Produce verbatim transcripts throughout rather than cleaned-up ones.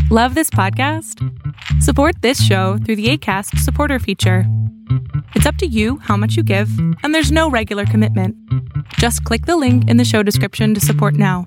Love this podcast? Support this show through the Acast supporter feature. It's up to you how much you give, and there's no regular commitment. Just click the link in the show description to support now.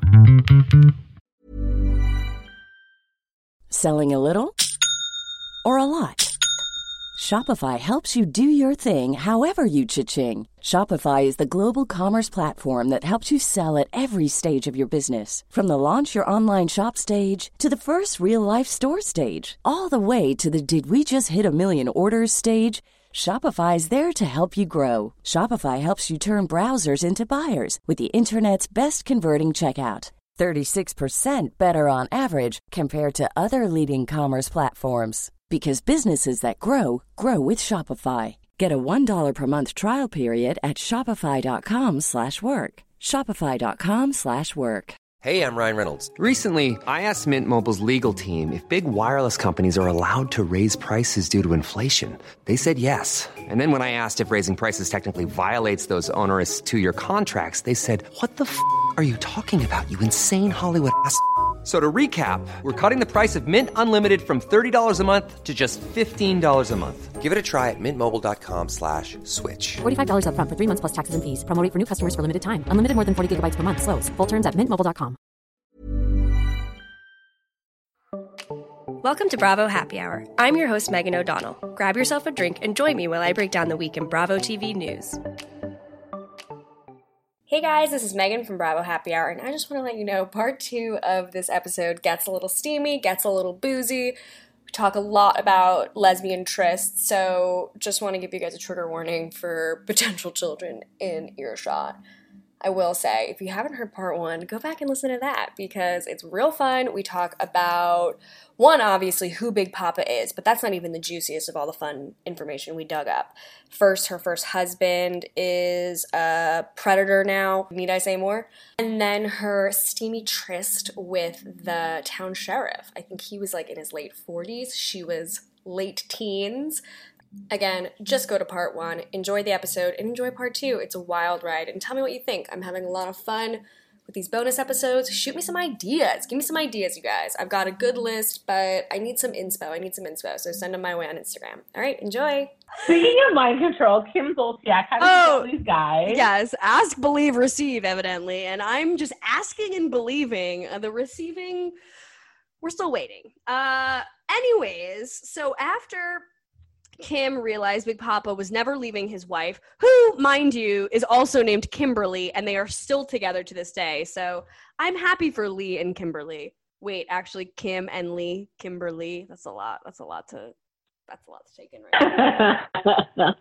Selling a little or a lot? Shopify helps you do your thing however you cha-ching. Shopify is the global commerce platform that helps you sell at every stage of your business. From the launch your online shop stage to the first real-life store stage, all the way to the did we just hit a million orders stage. Shopify is there to help you grow. Shopify helps you turn browsers into buyers with the internet's best converting checkout. thirty-six percent better on average compared to other leading commerce platforms. Because businesses that grow, grow with Shopify. Get a one dollar per month trial period at shopify.com slash work. Shopify.com slash work. Hey, I'm Ryan Reynolds. Recently, I asked Mint Mobile's legal team if big wireless companies are allowed to raise prices due to inflation. They said yes. And then when I asked if raising prices technically violates those onerous two-year contracts, they said, what the f*** are you talking about, you insane Hollywood ass f- So to recap, we're cutting the price of Mint Unlimited from thirty dollars a month to just fifteen dollars a month. Give it a try at mintmobile.com slash switch. forty-five dollars up front for three months plus taxes and fees. Promo rate for new customers for limited time. Unlimited more than forty gigabytes per month. Slows full terms at mint mobile dot com. Welcome to Bravo Happy Hour. I'm your host, Megan O'Donnell. Grab yourself a drink and join me while I break down the week in Bravo T V news. Hey guys, this is Megan from Bravo Happy Hour, and I just want to let you know part two of this episode gets a little steamy, gets a little boozy. We talk a lot about lesbian trysts, so just want to give you guys a trigger warning for potential children in earshot. I will say, if you haven't heard part one, go back and listen to that because it's real fun. We talk about, one, obviously, who Big Papa is, but that's not even the juiciest of all the fun information we dug up. First, her first husband is a predator now. Need I say more? And then her steamy tryst with the town sheriff. I think he was like in his late forties. She was late teens. Again, just go to part one, enjoy the episode, and enjoy part two. It's a wild ride, and tell me what you think. I'm having a lot of fun with these bonus episodes. Shoot me some ideas. Give me some ideas, you guys. I've got a good list, but I need some inspo. I need some inspo, so send them my way on Instagram. All right, enjoy. Speaking of mind control, Kim Zolciak, how do you oh, know these guys? Yes, ask, believe, receive, evidently. And I'm just asking and believing. Uh, the receiving, we're still waiting. Uh, anyways, so after Kim realized Big Papa was never leaving his wife, who, mind you, is also named Kimberly, and they are still together to this day. So I'm happy for Lee and Kimberly. Wait, actually, Kim and Lee, Kimberly. That's a lot. That's a lot to. That's a lot to take in right now.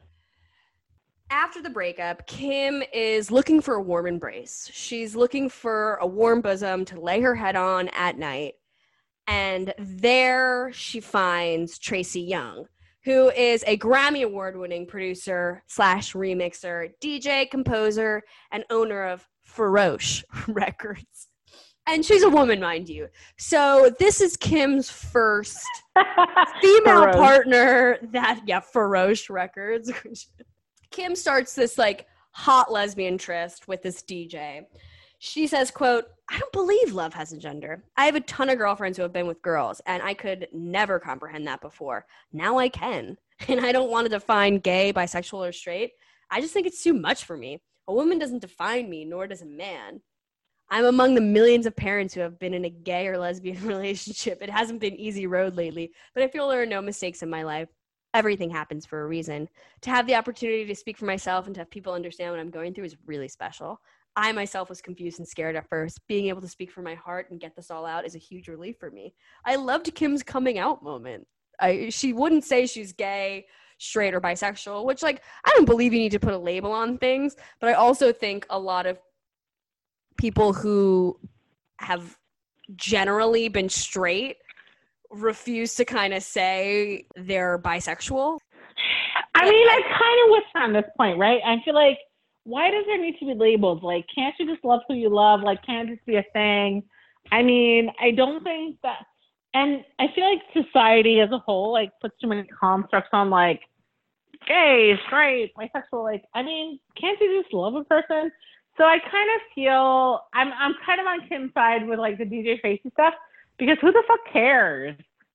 After the breakup, Kim is looking for a warm embrace. She's looking for a warm bosom to lay her head on at night, and there she finds Tracy Young, who is a Grammy Award-winning producer slash remixer, D J, composer, and owner of Feroche Records. And she's a woman, mind you. So this is Kim's first female Feroche. partner that, yeah, Feroche Records. Kim starts this, like, hot lesbian tryst with this D J. She says, quote, I don't believe love has a gender. I have a ton of girlfriends who have been with girls, and I could never comprehend that before. Now I can. And I don't want to define gay, bisexual, or straight. I just think it's too much for me. A woman doesn't define me, nor does a man. I'm among the millions of parents who have been in a gay or lesbian relationship. It hasn't been easy road lately, but I feel there are no mistakes in my life. Everything happens for a reason. To have the opportunity to speak for myself and to have people understand what I'm going through is really special. I myself was confused and scared at first. Being able to speak from my heart and get this all out is a huge relief for me. I loved Kim's coming out moment. I, she wouldn't say she's gay, straight, or bisexual, which, like, I don't believe you need to put a label on things, but I also think a lot of people who have generally been straight refuse to kind of say they're bisexual. I mean, I kind of wish on this point, right? I feel like, why does there need to be labels? Like, can't you just love who you love? Like, can't it just be a thing? I mean, I don't think that, and I feel like society as a whole, like, puts too many constructs on, like, gay, straight, bisexual. Like, I mean, can't you just love a person? So I kind of feel, I'm I'm kind of on Kim's side with, like, the D J Tracy stuff, because who the fuck cares?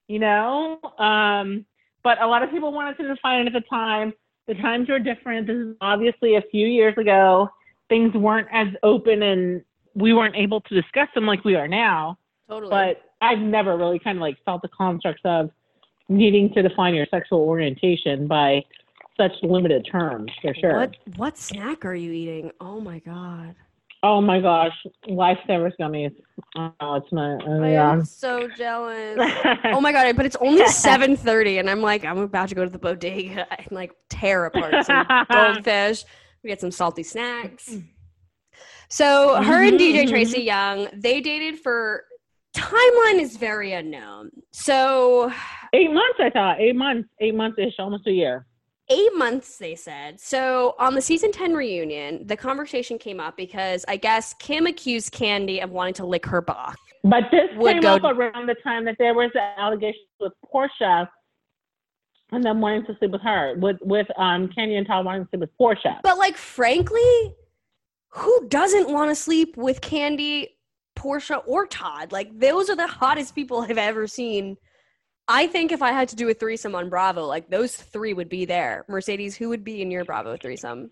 you know? Um, but a lot of people wanted to define it at the time. The times were different. This is obviously a few years ago. Things weren't as open and we weren't able to discuss them like we are now. Totally. But I've never really kind of like felt the constructs of needing to define your sexual orientation by such limited terms, for sure. What what snack are you eating? Oh my god. Oh my gosh, Lifesavers gummies. Oh, it's my. Oh, I yeah. am so jealous. Oh my god, but it's only seven thirty, and I'm like, I'm about to go to the bodega and like tear apart some goldfish. We get some salty snacks. So her and D J Tracy Young, they dated for. Timeline is very unknown. So eight months, I thought. Eight months. Eight months-ish, almost a year. Eight months, they said. So on the season ten reunion, the conversation came up because I guess Kim accused Kandi of wanting to lick her box. But this Would came go- up around the time that there was an allegation with Portia and them wanting to sleep with her, with with um Kandi and Todd wanting to sleep with Portia. But like, frankly, who doesn't want to sleep with Kandi, Portia, or Todd? Like, those are the hottest people I've ever seen. I think if I had to do a threesome on Bravo, like, those three would be there. Mercedes, who would be in your Bravo threesome?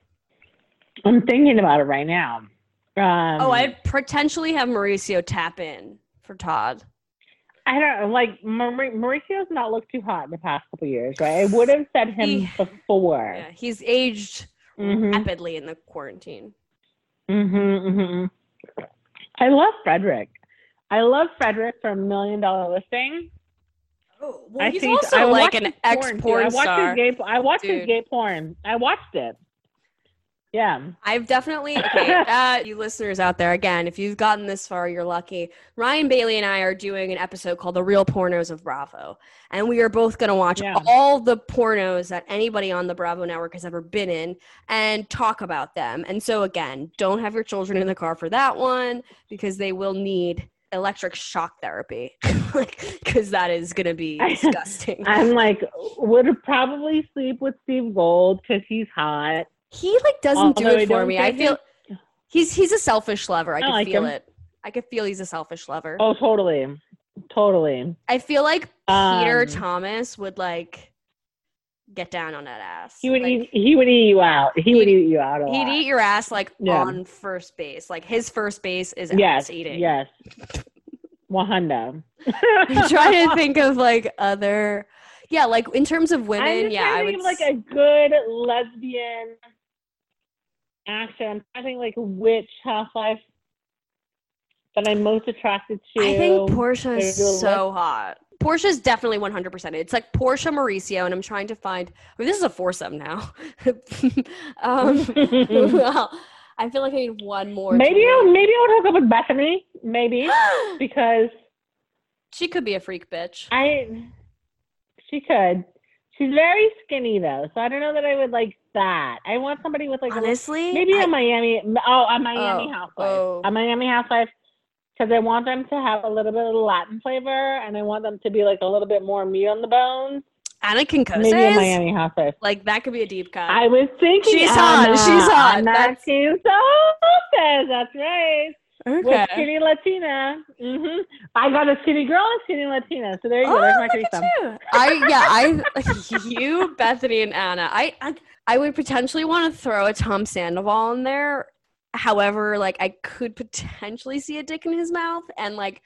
I'm thinking about it right now. Um, oh, I'd potentially have Mauricio tap in for Todd. I don't know. Like, Maur- Mauricio's not looked too hot in the past couple years, right? I would have said him he, before. Yeah, he's aged mm-hmm. rapidly in the quarantine. Mm-hmm, mm-hmm. I love Frederick. I love Frederick from Million Dollar Listing. Oh, well, I he's think, also I like an ex porn, porn I watched star. His gay, I watched Dude. his gay porn. I watched it. Yeah. I've definitely, okay, uh, you listeners out there, again, if you've gotten this far, you're lucky. Ryan Bailey and I are doing an episode called The Real Pornos of Bravo. And we are both going to watch Yeah. all the pornos that anybody on the Bravo network has ever been in and talk about them. And so, again, don't have your children in the car for that one because they will need electric shock therapy because that is going to be disgusting. I'm like, would probably sleep with Steve Gold because he's hot. He like doesn't do Although it I for don't me. I think feel he- he's he's a selfish lover. I, I can like feel him. it. I can feel he's a selfish lover. Oh, totally. Totally. I feel like Peter Um, Thomas would like get down on that ass. He would like, eat. He would eat you out. He would He'd- eat you out a lot. He'd eat your ass like Yeah. on first base. Like his first base is Yes. ass eating. Yes. Wahanda. I'm trying to think of like other, yeah, like in terms of women, I'm just yeah, I trying to would think of like a good lesbian action. I think like Witch Housewife that I'm most attracted to. I think Portia Maybe is a little so hot. Portia's definitely one hundred percent. It's like Portia, Mauricio, and I'm trying to find. I mean, this is a foursome now. um, well, I feel like I need one more. Maybe to- I'll, maybe I'll hook up with Bethany. Maybe because she could be a freak bitch. I. She could. She's very skinny though, so I don't know that I would like that. I want somebody with like a, Honestly, maybe I- a Miami. Oh, a Miami Oh, housewife. oh. A Miami housewife. Because I want them to have a little bit of Latin flavor, and I want them to be like a little bit more meat on the bones. Anna Kinkoses, Maybe a Miami housewife. like that could be a deep cut. I was thinking She's hot. Anna, She's hot. Anna That's- Kinkoses. That's right. With okay. skinny Latina. Mm-hmm. I got a skinny girl and skinny Latina. So there you go. Oh, There's my look at threesome. you. I yeah, I you, Bethany, and Anna. I, I I would potentially want to throw a Tom Sandoval in there. However, like I could potentially see a dick in his mouth, and like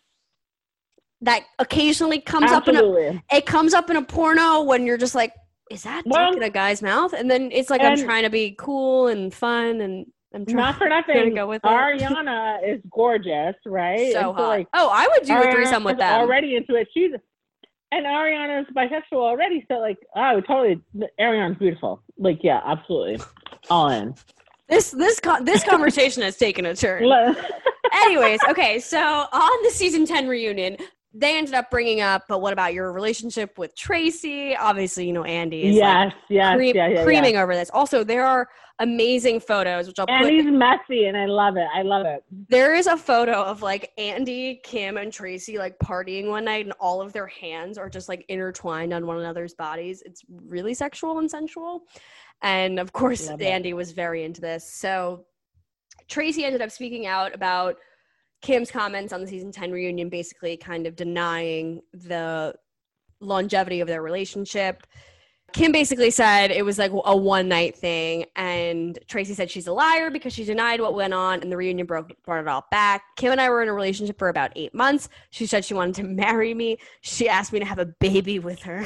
that occasionally comes up in a Absolutely. it comes up in a porno when you're just like, is that Well, dick in a guy's mouth? And then it's like I'm and- trying to be cool and fun, and I'm trying Not for to nothing. go with it. Ariana is gorgeous, right? So And hot. like, Oh, I would do a threesome with Ariana's them. already into it. She's and Ariana's bisexual already, so like, oh, totally. Ariana's beautiful. Like, yeah, absolutely, all in. This this con- this conversation has taken a turn. Anyways, okay, so on the season ten reunion, they ended up bringing up, but what about your relationship with Tracy? Obviously, you know, Andy is yes, yes, like cream- yeah, yeah, creaming yeah. over this. Also, there are amazing photos, which I'll And put. he's messy, and I love it. I love it. There is a photo of like Andy, Kim, and Tracy like partying one night, and all of their hands are just like intertwined on one another's bodies. It's really sexual and sensual. And of course, Love it. Andy was very into this. So Tracy ended up speaking out about Kim's comments on the season ten reunion basically kind of denying the longevity of their relationship. Kim basically said it was like a one night thing, and Tracy said she's a liar because she denied what went on, and the reunion broke brought it all back. Kim and I were in a relationship for about eight months. She said she wanted to marry me. She asked me to have a baby with her.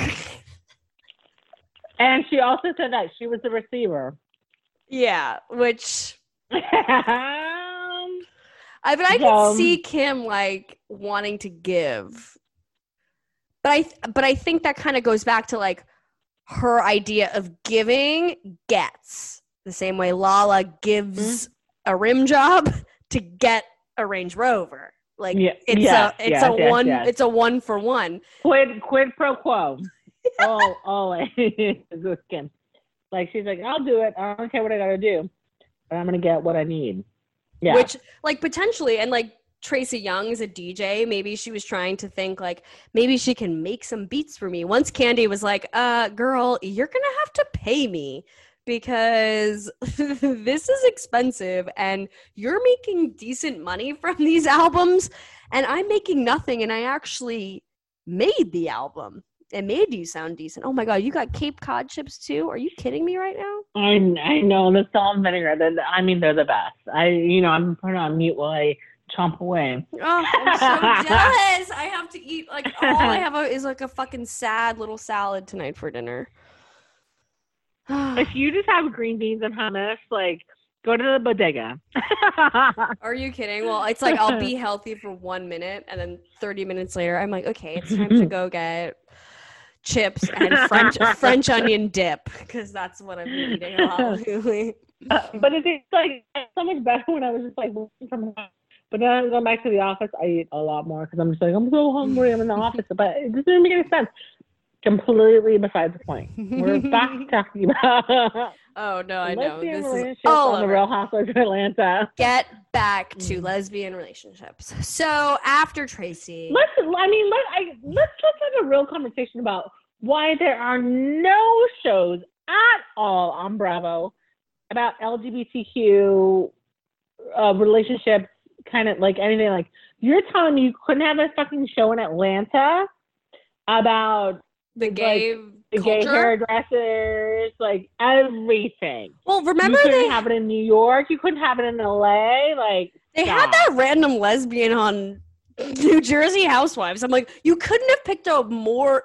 And she also said that she was the receiver. Yeah, which um, I but I can um, see Kim like wanting to give, but I but I think that kind of goes back to like her idea of giving gets the same way Lala gives mm-hmm. a rim job to get a Range Rover. Like yeah, it's yes, a it's yes, a yes, one yes. it's a one for one. Quid quid pro quo. oh always with Kim. Like she's like, I'll do it. I don't care what I gotta do, but I'm gonna get what I need. Yeah. Which like potentially and like Tracy Young's a D J. Maybe she was trying to think like maybe she can make some beats for me. Once Candy was like, uh, girl, you're going to have to pay me because this is expensive and you're making decent money from these albums and I'm making nothing and I actually made the album. It made you sound decent. Oh my God, you got Cape Cod chips too? Are you kidding me right now? I I know the salt and vinegar. I mean, they're the best. I you know I'm putting on mute while I chomp away. Oh, I'm so jealous. I have to eat like all I have a, is like a fucking sad little salad tonight for dinner. If you just have green beans and hummus, like go to the bodega. Are you kidding? Well, it's like I'll be healthy for one minute and then thirty minutes later I'm like, okay, it's time to go get chips and French French onion dip because that's what I've been eating a lot lately. Uh, but it's like so much better when I was just like working from home. But then I'm going back to the office, I eat a lot more because I'm just like, I'm so hungry, I'm in the office. But it doesn't make any sense. Completely besides the point. We're back talking about oh, no, I know. lesbian This is relationships all on the over. Real Housewives of Atlanta. Get back to mm. lesbian relationships. So after Tracy. Let's, I mean, let, I, let's, let's have a real conversation about why there are no shows at all on Bravo about L G B T Q uh, relationships. Kind of like anything like you're telling me you couldn't have a fucking show in Atlanta about the gay like, the gay hairdressers, like everything. Well, remember you couldn't they have it in New York, you couldn't have it in L A. Like they stop. had that random lesbian on New Jersey Housewives. I'm like, you couldn't have picked a more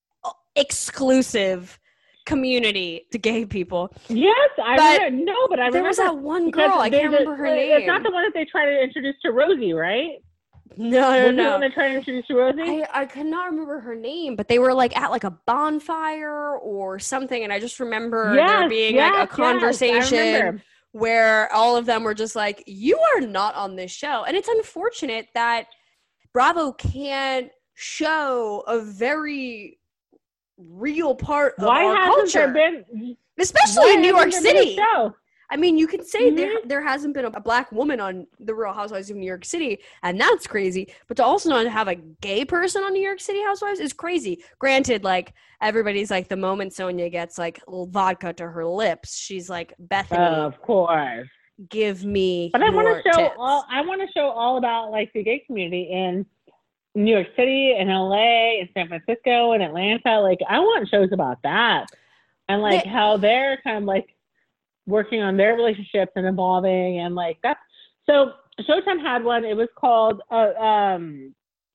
exclusive community to gay people. Yes, I but remember. No, but I there remember was that one girl. I can't remember her name. It's not the one that they try to introduce to Rosie, right? No, no, was no. The one they try to introduce to Rosie. I, I cannot remember her name, but they were like at like a bonfire or something, and I just remember yes, there being yes, like a conversation yes, where all of them were just like, "You are not on this show," and it's unfortunate that Bravo can't show a very real part of why our hasn't culture, there been, especially in New York City. Show? I mean, you can say mm-hmm. there there hasn't been a, a black woman on The Real Housewives of New York City, and that's crazy. But to also not have a gay person on New York City Housewives is crazy. Granted, like everybody's like the moment Sonia gets like a little vodka to her lips, she's like, Bethany, uh, of course, give me. But I want to show tits. all. I want to show all about like the gay community in New York City and L A and San Francisco and Atlanta. Like I want shows about that and like they, how they're kind of like working on their relationships and evolving and like that's so Showtime had one. It was called uh, um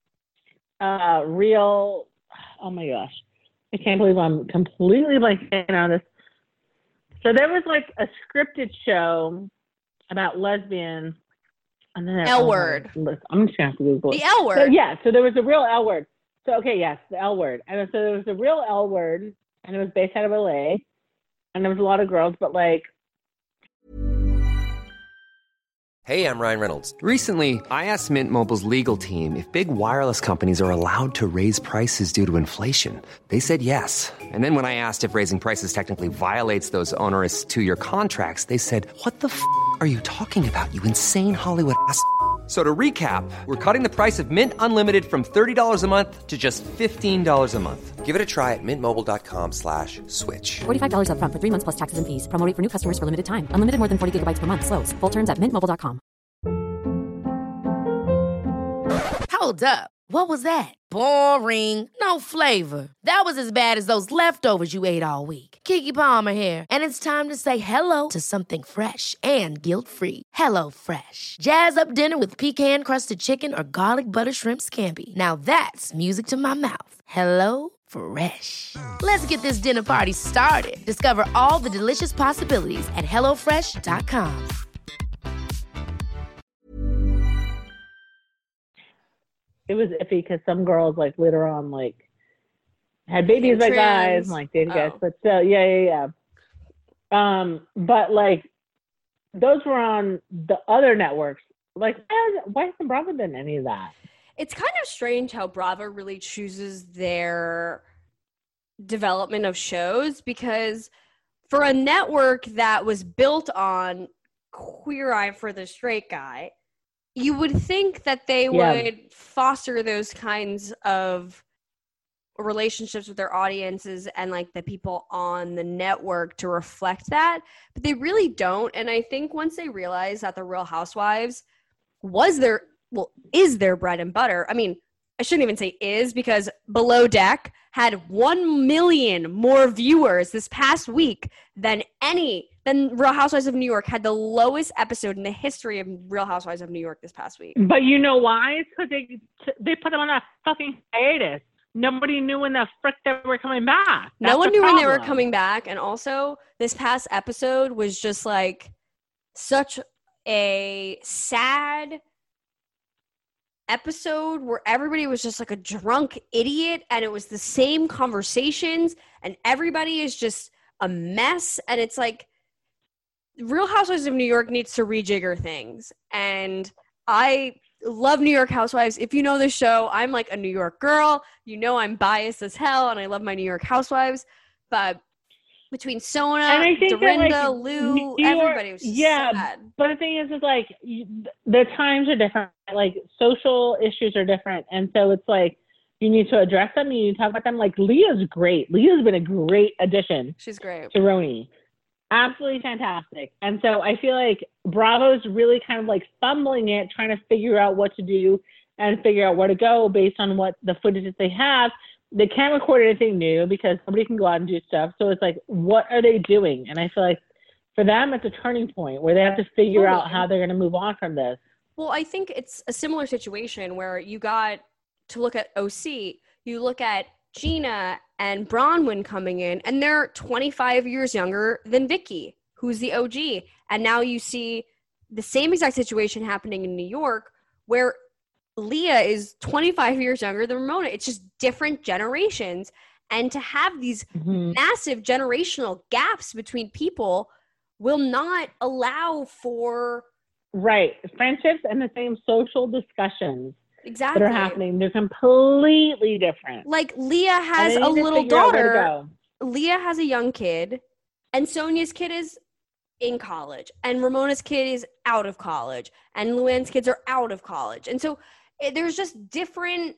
uh Real. Oh my gosh, I can't believe I'm completely blanking on this. So there was like a scripted show about lesbians. And then L word. Oh, I'm just gonna have to Google it. The L word. So, yeah, so there was a real L word. So okay, yes, the L word. And so there was a real L word, and it was based out of L A. And there was a lot of girls, but like. Hey, I'm Ryan Reynolds. Recently, I asked Mint Mobile's legal team if big wireless companies are allowed to raise prices due to inflation. They said yes. And then when I asked if raising prices technically violates those onerous two-year contracts, they said, "What the f*** are you talking about, you insane Hollywood ass f- So to recap, we're cutting the price of Mint Unlimited from thirty dollars a month to just fifteen dollars a month. Give it a try at mintmobile.com slash switch. forty-five dollars up front for three months plus taxes and fees. Promo rate for new customers for limited time. Unlimited more than forty gigabytes per month. Slows full terms at mint mobile dot com. Hold up. What was that? Boring. No flavor. That was as bad as those leftovers you ate all week. Keke Palmer here, and it's time to say hello to something fresh and guilt-free. Hello Fresh. Jazz up dinner with pecan-crusted chicken or garlic butter shrimp scampi. Now that's music to my mouth. Hello Fresh. Let's get this dinner party started. Discover all the delicious possibilities at hello fresh dot com. It was iffy because some girls like later on like had babies by guys and like dated guys, Oh. but still, yeah, yeah, yeah. Um, but like those were on the other networks. Like, why, why hasn't Bravo done any of that? It's kind of strange how Bravo really chooses their development of shows, because for a network that was built on Queer Eye for the Straight Guy, you would think that they Yeah. would foster those kinds of relationships with their audiences and like the people on the network to reflect that, but they really don't. And I think once they realize that the Real Housewives was their, well, is their bread and butter. I mean, I shouldn't even say is, because Below Deck had one million more viewers this past week than any, than Real Housewives of New York had the lowest episode in the history of Real Housewives of New York this past week. But you know why? It's because they they put them on a fucking hiatus. Nobody knew when the frick they were coming back. No That's one the knew when they were problem. coming back. And also, this past episode was just like such a sad episode where everybody was just like a drunk idiot, and it was the same conversations, and everybody is just a mess. And it's like, Real Housewives of New York needs to rejigger things. And I love New York Housewives. If you know the show, I'm like a New York girl. You know I'm biased as hell, and I love my New York Housewives. But between Sona, And I think that, Dorinda, like, Lou, New York- everybody was just yeah, sad. But the thing is, is like you, the times are different. Like social issues are different, and so it's like you need to address them. You need to talk about them. Like Leah's great. Leah's been a great addition She's great. to Roni. Absolutely fantastic. And so I feel like Bravo's really kind of like fumbling it, trying to figure out what to do and figure out where to go based on what the footage that they have. They can't record anything new because nobody can go out and do stuff. So it's like, what are they doing? And I feel like for them, it's a turning point where they have to figure out Totally. how they're going to move on from this. Well, I think it's a similar situation where you got to look at O C, you look at Gina and Bronwyn coming in, and they're twenty-five years younger than Vicky, who's the O G. And now you see the same exact situation happening in New York, where Leah is twenty-five years younger than Ramona. It's just different generations. And to have these Mm-hmm. massive generational gaps between people will not allow for Right. Friendships and the same social discussions exactly that are happening, they're completely different. like Leah has And a they need to little figure out where to daughter. go. Leah has a young kid, and Sonia's kid is in college, and Ramona's kid is out of college, and Luann's kids are out of college. And so eh, there's just different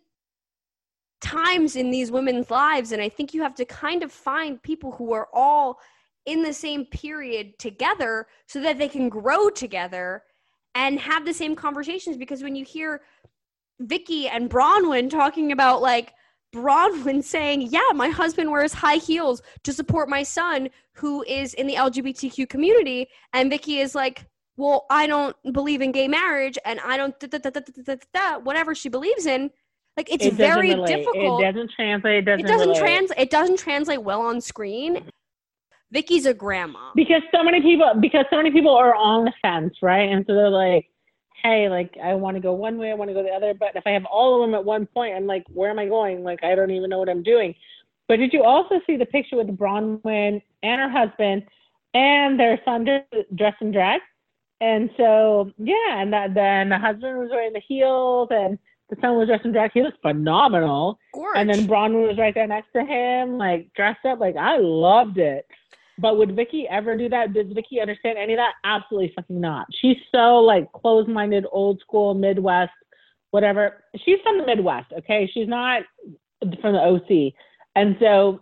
times in these women's lives, and I think you have to kind of find people who are all in the same period together so that they can grow together and have the same conversations. Because when you hear Vicky and Bronwyn talking about, like, Bronwyn saying, yeah, my husband wears high heels to support my son who is in the L G B T Q community, and Vicky is like, well, I don't believe in gay marriage, and I don't da, da, da, da, da, da, da, whatever she believes in. Like, it's It doesn't very relate. difficult. It doesn't translate. It doesn't, It doesn't relate. translate. It doesn't translate well on screen. Vicky's a grandma. Because so many people, because so many people are on the fence, right? And so they're like, hey, like, I want to go one way, I want to go the other. But if I have all of them at one point, I'm like, where am I going? Like, I don't even know what I'm doing. But did you also see the picture with Bronwyn and her husband and their son dressed in drag? And so, yeah, and that, then the husband was wearing the heels and the son was dressed in drag. He was phenomenal. Gorge. And then Bronwyn was right there next to him, like, dressed up. Like, I loved it. But would Vicky ever do that? Does Vicky understand any of that? Absolutely fucking not. She's so, like, closed-minded, old school, Midwest, whatever. She's from the Midwest, okay? She's not from the O C. And so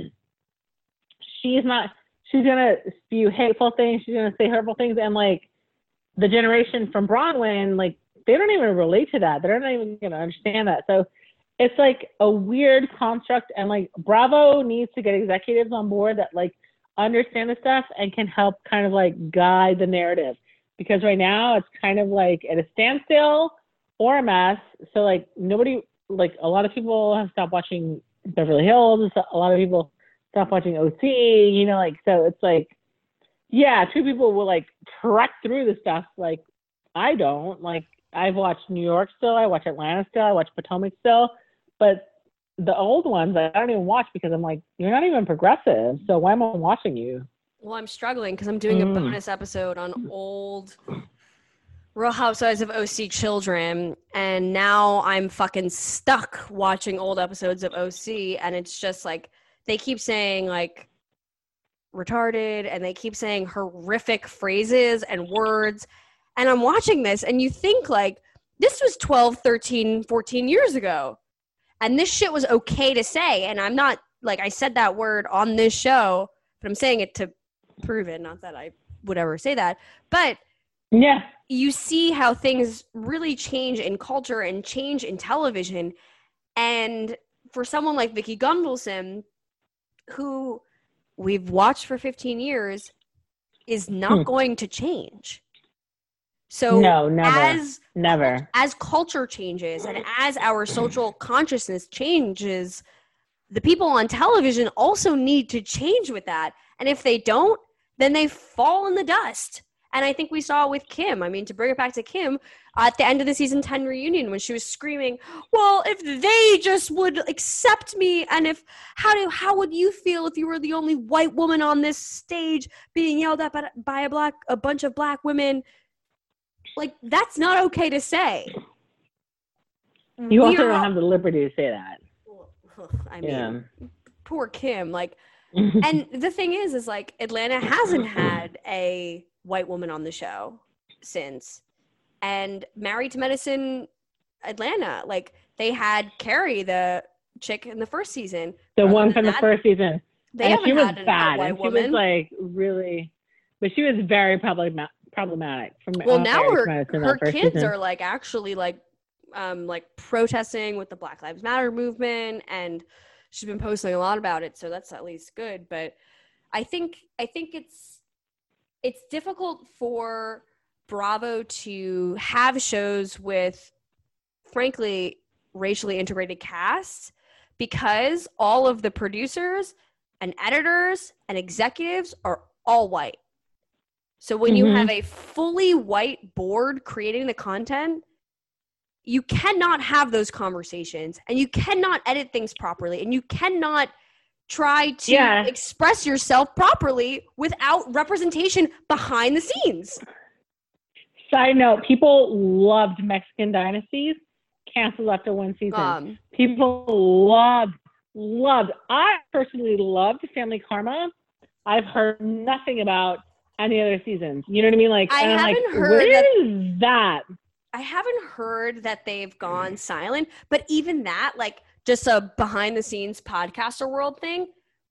she's not, she's going to spew hateful things. She's going to say hurtful things. And, like, the generation from Bronwyn, like, they don't even relate to that. They're not even going to understand that. So it's like a weird construct, and like Bravo needs to get executives on board that like understand the stuff and can help kind of like guide the narrative, because right now it's kind of like at a standstill or a mess. So like nobody, like a lot of people have stopped watching Beverly Hills. A lot of people stopped watching O C, you know, like, so it's like, yeah, two people will like trek through the stuff. Like I don't, like I've watched New York still, I watch Atlanta still, I watch Potomac still, but the old ones I don't even watch because I'm like, you're not even progressive, so why am I watching you? Well, I'm struggling because I'm doing Mm. a bonus episode on old Real Housewives of O C children, and now I'm fucking stuck watching old episodes of O C, and it's just like they keep saying like retarded, and they keep saying horrific phrases and words, and I'm watching this, and you think like this was twelve, thirteen, fourteen years ago. And this shit was okay to say. And I'm not, like, I said that word on this show, but I'm saying it to prove it. Not that I would ever say that. But yeah, you see how things really change in culture and change in television. And for someone like Vicki Gunvalson, who we've watched for fifteen years, is not Hmm. going to change. So no, never, as never. as culture changes and as our social consciousness changes, the people on television also need to change with that. And if they don't, then they fall in the dust. And I think we saw it with Kim. I mean, to bring it back to Kim, at the end of the season ten reunion, when she was screaming, well, if they just would accept me, and if, how do, how would you feel if you were the only white woman on this stage being yelled at by, by a black, a bunch of black women? Like, that's not okay to say. You also We're- don't have the liberty to say that. I mean, Yeah. poor Kim. Like, and the thing is, is like Atlanta hasn't had a white woman on the show since. And Married to Medicine Atlanta, like they had Carrie, the chick in the first season. The Other one than from the that, first season. They and haven't she was had a bad. white And she woman. was like really, but she was very problematic. Problematic. From Well, uh, now Married to her Medicine, her that first kids season. are like actually like um like protesting with the Black Lives Matter movement, and she's been posting a lot about it, so that's at least good. But I think I think it's it's difficult for Bravo to have shows with, frankly, racially integrated casts, because all of the producers and editors and executives are all white. So when you Mhm. have a fully white board creating the content, you cannot have those conversations, and you cannot edit things properly, and you cannot try to Yeah. express yourself properly without representation behind the scenes. Side note, people loved Mexican Dynasties, canceled after one season. Um, People loved, loved. I personally loved Family Karma. I've heard nothing about any other seasons. You know what I mean? Like, I and I'm haven't like, heard what that- is that? I haven't heard that they've gone silent, but even that, like just a behind the scenes podcaster world thing.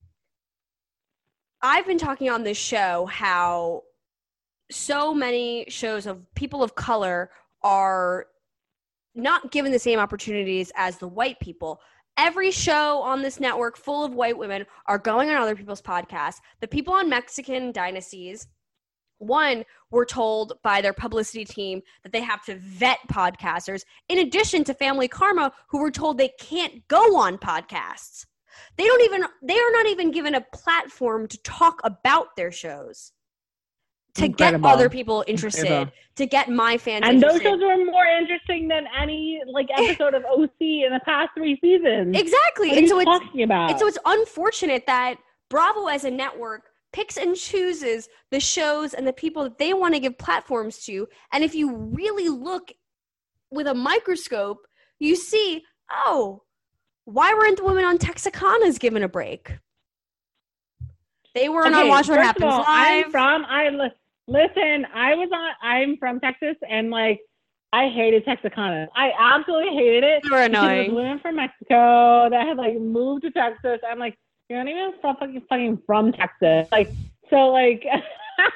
I've been talking on this show how so many shows of people of color are not given the same opportunities as the white people. Every show on this network full of white women are going on other people's podcasts. The people on Mexican Dynasties, one, were told by their publicity team that they have to vet podcasters, in addition to Family Karma, who were told they can't go on podcasts. They don't even, they are not even given a platform to talk about their shows, to Incredible. get other people interested, Incredible. to get my fans And those interested. shows were more interesting than any like episode of O C in the past three seasons. Exactly. What are And you so it's, talking about? and so it's unfortunate that Bravo as a network picks and chooses the shows and the people that they want to give platforms to. And if you really look with a microscope, you see, oh, why weren't the women on Texacanas given a break? They weren't on Okay, Watch What first Happens of all, Live. I'm from I li- listen. I was on. I'm from Texas, and like I hated Texacanas. I absolutely hated it. They were because It annoying. was women from Mexico that had like moved to Texas. I'm like, you're not even from fucking fucking from Texas. Like so, like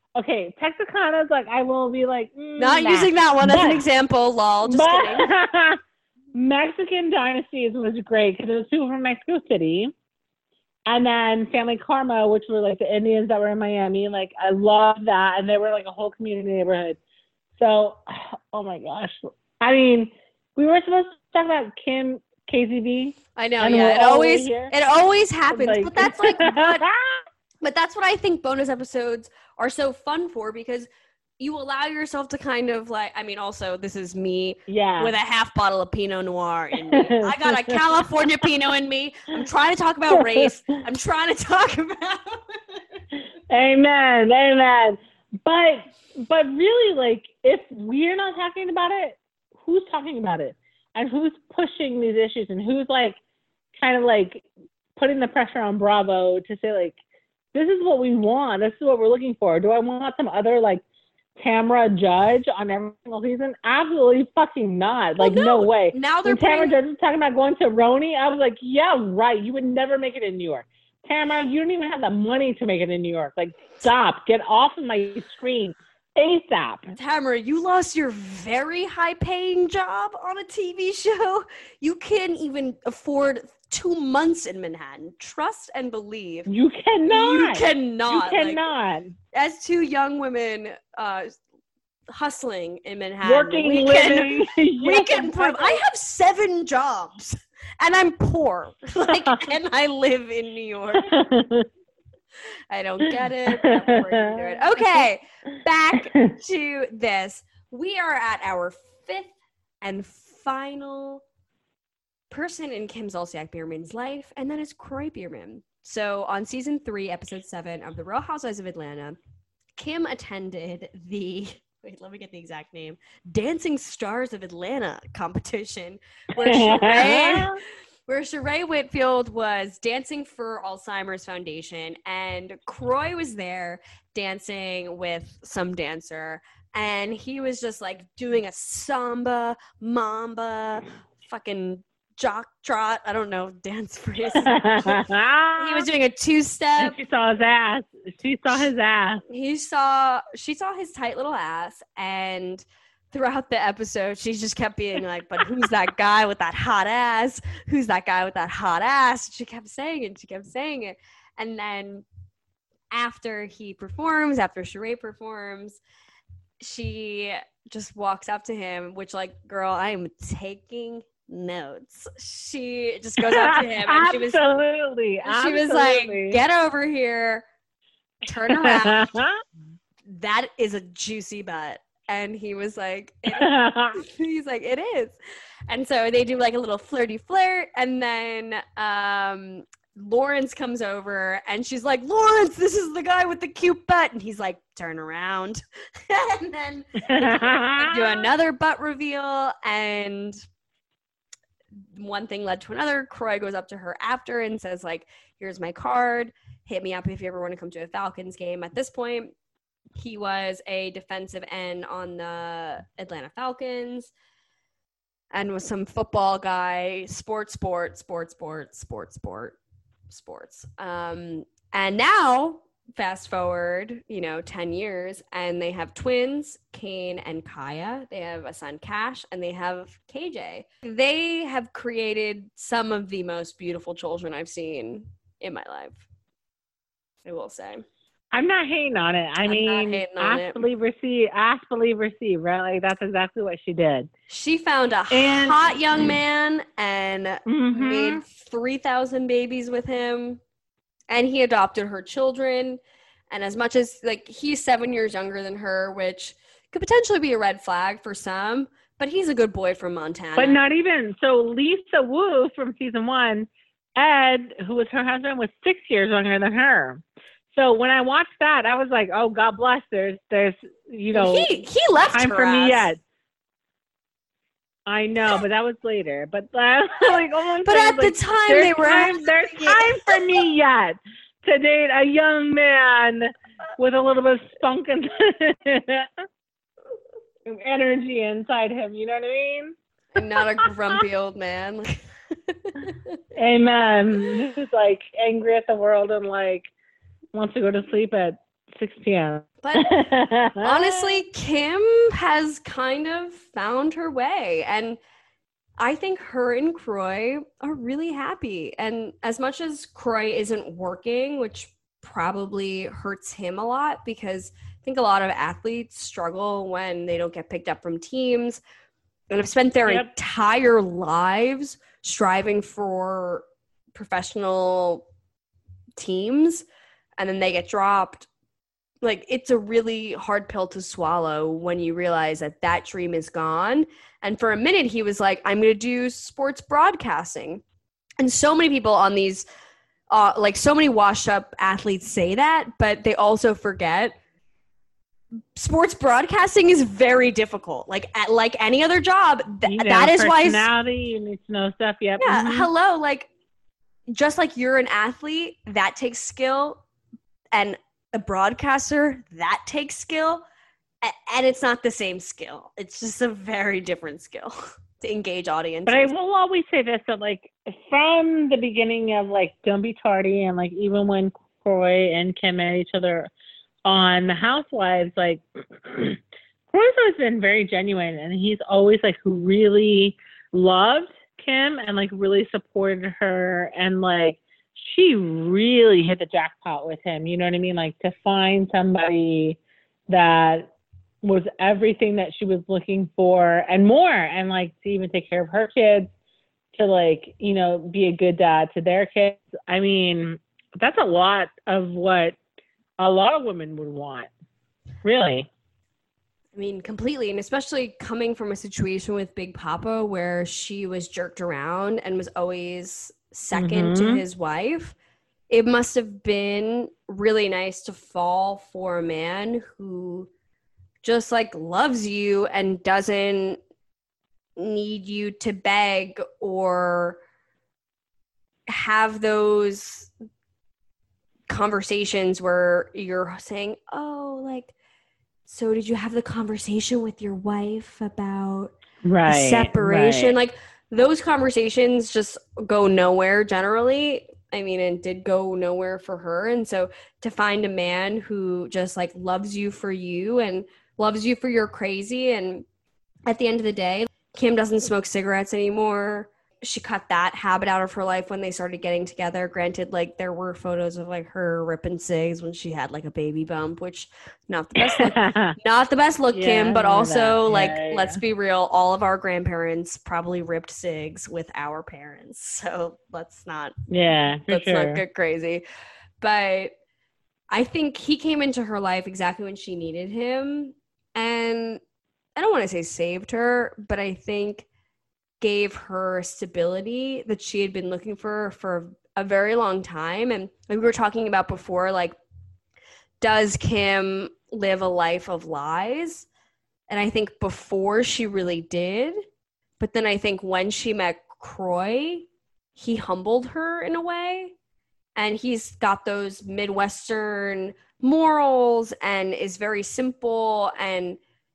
okay, Texarkana's like, I will be like, mm, Not nah. using that one but, as an example, lol. Just but, kidding. Mexican Dynasties was great because it was people from Mexico City. And then Family Karma, which were like the Indians that were in Miami. Like, I loved that. And they were like a whole community neighborhood. So, oh my gosh. I mean, we were supposed to talk about Kim K Z B. I know, yeah. It always, it always happens. Like, but that's like what, but that's what I think bonus episodes are so fun for, because you allow yourself to kind of like, I mean, also this is me yeah. with a half bottle of Pinot Noir in me. I got a California Pinot in me. I'm trying to talk about race. I'm trying to talk about. Amen. Amen. But, but really, like, if we're not talking about it, who's talking about it? And who's pushing these issues? And who's like, kind of like putting the pressure on Bravo to say like, this is what we want. This is what we're looking for. Do I want some other like Tamra Judge on every single season? Absolutely fucking not. Like, well, no. no way. Now they're when Tamra putting... Judge was talking about going to Roni, I was like, yeah, right. You would never make it in New York. Tamra, you don't even have the money to make it in New York. Like, stop. Get off of my screen ASAP. Tamra, you lost your very high-paying job on a T V show. You can't even afford two months in Manhattan. Trust and believe. You cannot. You cannot. You cannot. Like, as two young women uh, hustling in Manhattan, working, we living. Can, we can prove. I have seven jobs, and I'm poor. Like, and I live in New York. I don't get it. I'm working through it. Okay, back to this. We are at our fifth and final person in Kim Zolciak Biermann's life, and that is Kroy Biermann. So on season three, episode seven of The Real Housewives of Atlanta, Kim attended the, wait, let me get the exact name, Dancing Stars of Atlanta competition, where Sheree, where Sheree Whitfield was dancing for Alzheimer's Foundation, and Kroy was there dancing with some dancer, and he was just like doing a samba, mamba, fucking jock trot, I don't know, dance phrase. He was doing a two-step. She saw his ass. She saw his ass. He saw, she saw his tight little ass, and throughout the episode, she just kept being like, but who's that guy with that hot ass? Who's that guy with that hot ass? She kept saying it, she kept saying it. And then after he performs, after Sheree performs, she just walks up to him, which, like, girl, I am taking notes. She just goes up to him and she was absolutely, she was like, get over here, turn around. That is a juicy butt. And he was like, it he's like, it is. And so they do like a little flirty flirt, and then um Lawrence comes over and she's like, Lawrence, this is the guy with the cute butt. And he's like, turn around. And then they do another butt reveal, and one thing led to another. Kroy goes up to her after and says, like, here's my card. Hit me up if you ever want to come to a Falcons game. At this point, he was a defensive end on the Atlanta Falcons and was some football guy, sports, sports, sports, sports, sports, sport, sports. Um, and now, fast forward, you know, ten years, and they have twins, Kane and Kaya. They have a son, Cash, and they have K J. They have created some of the most beautiful children I've seen in my life, I will say. I'm not hating on it. I I'm mean, ask, believe, receive, ask, believe, receive, right? Like, that's exactly what she did. She found a and, hot young man and mm-hmm. made three thousand babies with him. And he adopted her children. And as much as, like, he's seven years younger than her, which could potentially be a red flag for some, but he's a good boy from Montana. But not even. So Lisa Wu from season one, Ed, who was her husband, was six years younger than her. So when I watched that, I was like, oh, God bless. There's, there's, you know, he, he left time her for ass. me yet. I know, but that was later. But uh, like, oh, but at like, the time, they were. Time, there's time for me yet to date a young man with a little bit of spunk and energy inside him. You know what I mean? And not a grumpy old man. Amen. Who's like angry at the world and like wants to go to sleep at six p.m. But honestly, Kim has kind of found her way. And I think her and Croy are really happy. And as much as Croy isn't working, which probably hurts him a lot, because I think a lot of athletes struggle when they don't get picked up from teams and have spent their Yep. entire lives striving for professional teams, and then they get dropped. Like, it's a really hard pill to swallow when you realize that that dream is gone. And for a minute, he was like, I'm going to do sports broadcasting. And so many people on these, uh, like so many washed up athletes say that, but they also forget sports broadcasting is very difficult. Like, at, like any other job, th- You know, that is why. Personality, you need to know stuff. Yep. Yeah, Mhm. hello. Like, just like you're an athlete, that takes skill, and a broadcaster, that takes skill, a- and it's not the same skill. It's just a very different skill to engage audiences. But I will always say this, that like from the beginning of like Don't Be Tardy, and like even when Croy and Kim met each other on The Housewives, like Croy's always been very genuine, and he's always like who really loved Kim and like really supported her, and like she really hit the jackpot with him. You know what I mean? Like, to find somebody that was everything that she was looking for and more, and like to even take care of her kids, to like, you know, be a good dad to their kids. I mean, that's a lot of what a lot of women would want, really. I mean, completely. And especially coming from a situation with Big Papa where she was jerked around and was always second Mm-hmm. to his wife, it must have been really nice to fall for a man who just like loves you and doesn't need you to beg or have those conversations where you're saying, oh, like, so did you have the conversation with your wife about Right. the separation? right. Like, those conversations just go nowhere generally. I mean, it did go nowhere for her. And so to find a man who just like loves you for you and loves you for your crazy. And at the end of the day, Kim doesn't smoke cigarettes anymore. She cut that habit out of her life when they started getting together. Granted, like, there were photos of like her ripping cigs when she had like a baby bump, which not the best look, not the best look, Yeah, Kim, I but know also that. like, Yeah, yeah, let's yeah. be real, all of our grandparents probably ripped cigs with our parents. So let's not Yeah, for let's sure. not get crazy. But I think he came into her life exactly when she needed him. And I don't want to say saved her, but I think gave her stability that she had been looking for for a very long time. And like we were talking about before, like, does Kim live a life of lies? And I think before she really did. But then I think when she met Croy, he humbled her in a way. And he's got those Midwestern morals and is very simple and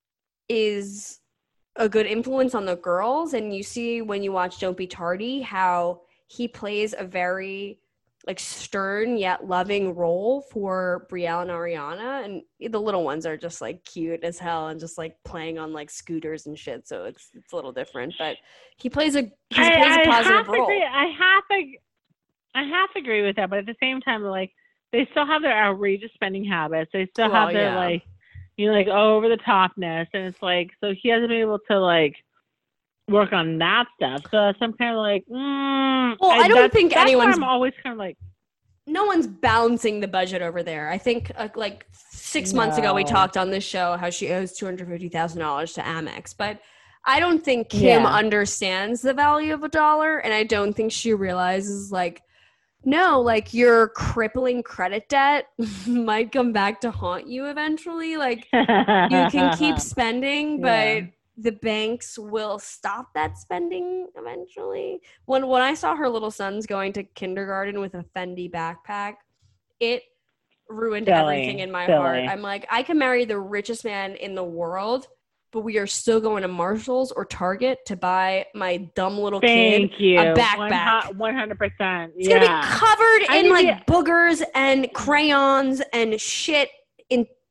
is a good influence on the girls. And you see when you watch Don't Be Tardy how he plays a very like stern yet loving role for Brielle and Ariana, and the little ones are just like cute as hell and just like playing on like scooters and shit, so it's it's a little different, but he plays a he I, plays a I positive have to role. agree. I have to, I have to agree with that. But at the same time, like, they still have their outrageous spending habits. They still Well, have their yeah. like, you know, like over the topness, and it's like, so he hasn't been able to like work on that stuff. So I'm kind of like, mm, Well, I don't that's- think that's why anyone's- I'm always kind of like, No one's balancing the budget over there. I think uh, like six months ago we No. talked on this show how she owes two hundred fifty thousand dollars to Amex, but I don't think Kim Yeah. understands the value of a dollar, and I don't think she realizes like, no, like your crippling credit debt might come back to haunt you eventually. Like, you can keep spending, but Yeah. the banks will stop that spending eventually. When when I saw her little sons going to kindergarten with a Fendi backpack, it ruined Silly, everything in my heart. silly. I'm like, I can marry the richest man in the world, but we are still going to Marshall's or Target to buy my dumb little Thank kid you. a backpack. One hundred percent. It's Yeah. gonna be covered I in mean, like yeah. boogers and crayons and shit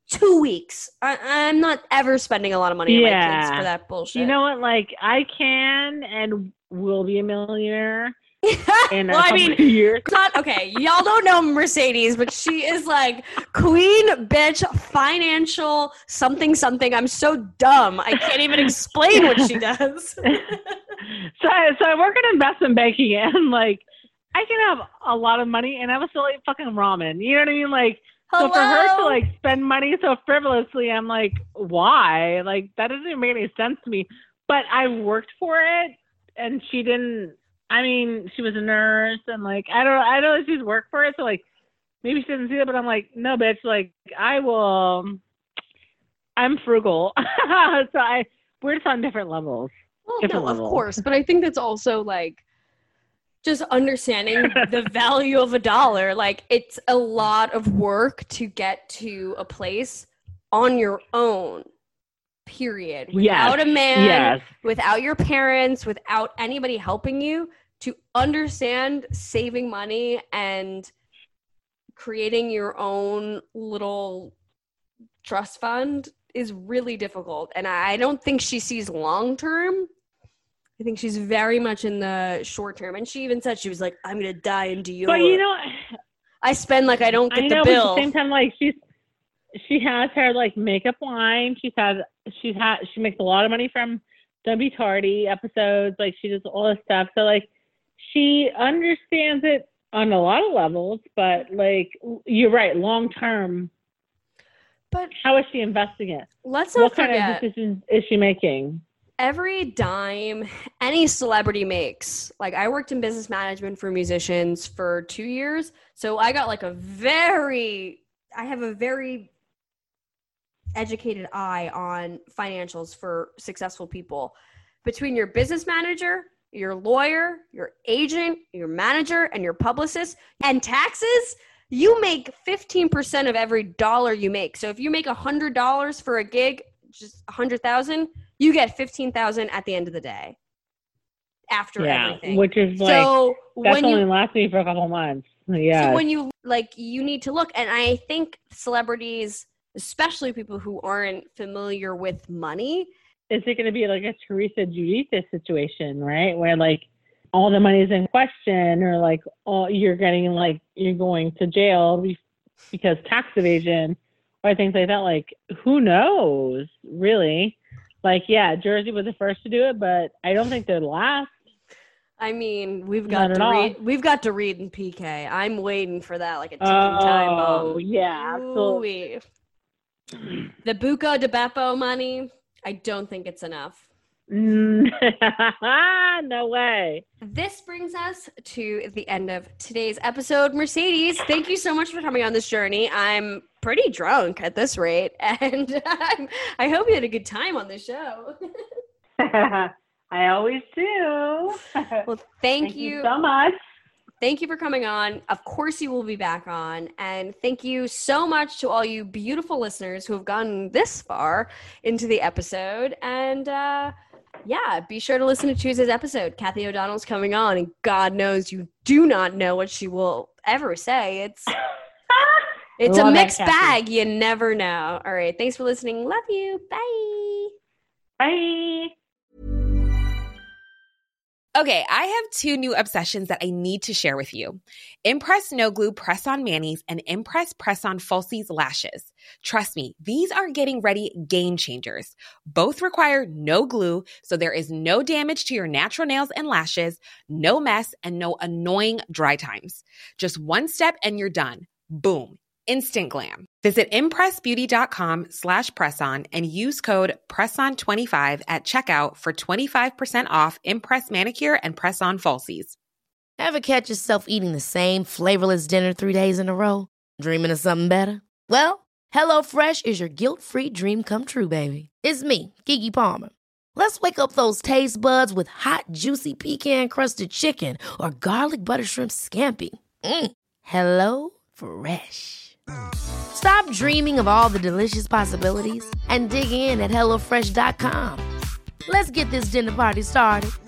two weeks. I, I'm not ever spending a lot of money yeah. on my kids for that bullshit. You know what? Like, I can and will be a millionaire in well, a I couple mean, of years. Not, okay, y'all don't know Mercedes, but she is like queen bitch financial something something. I'm so dumb. I can't even explain what she does. so, I, so I work in investment banking, and like, I can have a lot of money, and I will still eat fucking ramen. You know what I mean? Like, Hello? so for her to like spend money so frivolously, I'm like, why? Like, that doesn't even make any sense to me. But I worked for it, and she didn't. I mean, she was a nurse, and like, I don't, I don't know if she's worked for it, so like, maybe she didn't see that. But I'm like, no, bitch. Like, I will. I'm frugal, so I we're just on different levels. Well, different no, levels. of course, but I think that's also like just understanding the value of a dollar. Like, it's a lot of work to get to a place on your own. Period. Without yes. a man, yes. without your parents, without anybody helping you, to understand saving money and creating your own little trust fund is really difficult. And I don't think she sees long term. I think she's very much in the short term. And she even said, she was like, I'm going to die in Dior. But you know, I spend like I don't get I know, the bill. But at the same time, like, she's, she has her like makeup line. She's had, she's had, she makes a lot of money from Don't Be Tardy episodes. Like, she does all this stuff. So like, she understands it on a lot of levels, but like, you're right. Long term, but how is she investing it? Let's not what forget, kind of decisions is she making? Every dime any celebrity makes, like, I worked in business management for musicians for two years. So I got like a very, I have a very educated eye on financials for successful people. Between your business manager, your lawyer, your agent, your manager, and your publicist, and taxes, you make fifteen percent of every dollar you make. So if you make one hundred dollars for a gig, just one hundred thousand dollars, you get fifteen thousand dollars at the end of the day after yeah, everything. Which is like, so that's when only you, lasted me for a couple months. Yeah. So when you, like, you need to look, and I think celebrities, especially people who aren't familiar with money. Is it going to be like a Teresa Giudice situation, right? Where like all the money is in question, or like all you're getting like you're going to jail because tax evasion or things like that. Like, who knows, really? Like, yeah, Jersey was the first to do it, but I don't think they'd last. I mean, we've got to read. We've got to read in P K. I'm waiting for that, like a ticking oh, time bomb. Oh yeah, absolutely. Ooh-wee. The Buco de Beppo money, I don't think it's enough. No way. This brings us to the end of today's episode. Mercedes, thank you so much for coming on this journey. I'm pretty drunk at this rate, and I'm, I hope you had a good time on the show. I always do. Well, thank, thank you. you so much. Thank you for coming on. Of course you will be back on. And thank you so much to all you beautiful listeners who have gotten this far into the episode. And uh, yeah, be sure to listen to Tuesday's episode. Kathy O'Donnell's coming on, and God knows you do not know what she will ever say. It's it's a mixed bag. You never know. All right. Thanks for listening. Love you. Bye. Bye. Okay, I have two new obsessions that I need to share with you. Impress No Glue Press-On Manis and Impress Press-On Falsies Lashes. Trust me, these are getting ready game changers. Both require no glue, so there is no damage to your natural nails and lashes, no mess, and no annoying dry times. Just one step and you're done. Boom. Instant glam. Visit impressbeauty.com slash presson and use code presson twenty-five at checkout for twenty-five percent off Impress Manicure and Press-On Falsies. Ever catch yourself eating the same flavorless dinner three days in a row? Dreaming of something better? Well, HelloFresh is your guilt-free dream come true, baby. It's me, Keke Palmer. Let's wake up those taste buds with hot, juicy pecan-crusted chicken or garlic butter shrimp scampi. Mm. Hello Fresh. Stop dreaming of all the delicious possibilities and dig in at hello fresh dot com. Let's get this dinner party started.